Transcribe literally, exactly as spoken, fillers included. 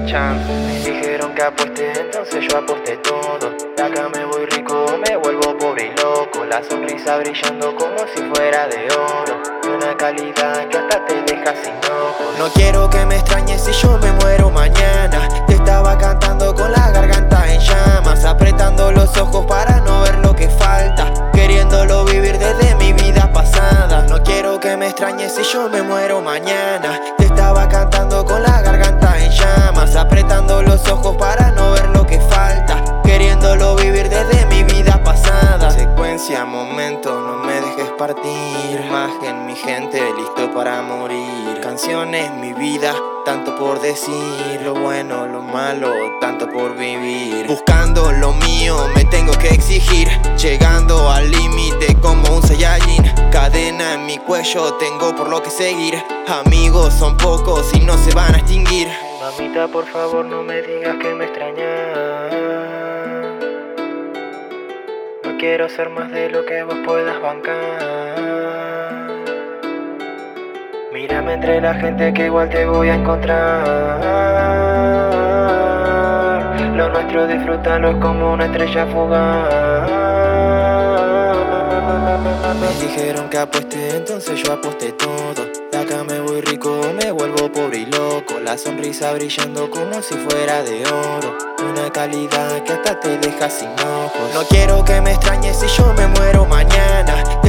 otra chance. Me dijeron que apueste, entonces yo aposté todo. De acá me voy rico, me vuelvo pobre y loco. La sonrisa brillando como si fuera de oro, de una calidad que hasta te deja sin ojos. No quiero que me extrañes si yo me muero mañana. Te estaba cantando con la garganta en llamas, apretando los ojos para no ver lo que falta, queriéndolo vivir desde mi vida pasada. No quiero que me extrañes si yo me muero mañana. Te estaba cantando con la garganta en llamas, apretando los ojos para no ver lo que falta, queriéndolo vivir desde mi vida pasada. Secuencia, momento, no me dejes partir. Imagen, mi gente, listo para morir. Canciones, mi vida, tanto por decir. Lo bueno, lo malo, tanto por vivir. Buscando lo mío, me tengo que exigir. Llegando al límite como un Saiyajin. Cadena en mi cuello, tengo por lo que seguir. Amigos son pocos y no se van a extinguir. Mamita, por favor, no me digas que me extrañas. No quiero ser más de lo que vos puedas bancar. Mírame entre la gente que igual te voy a encontrar. Lo nuestro disfrútalo, es como una estrella fugaz. Me dijeron que apueste, entonces yo aposté todo. De acá me voy rico, me vuelvo pobre y loco. La sonrisa brillando como si fuera de oro, una calidad que hasta te deja sin ojos. No quiero que me extrañes si yo me muero mañana.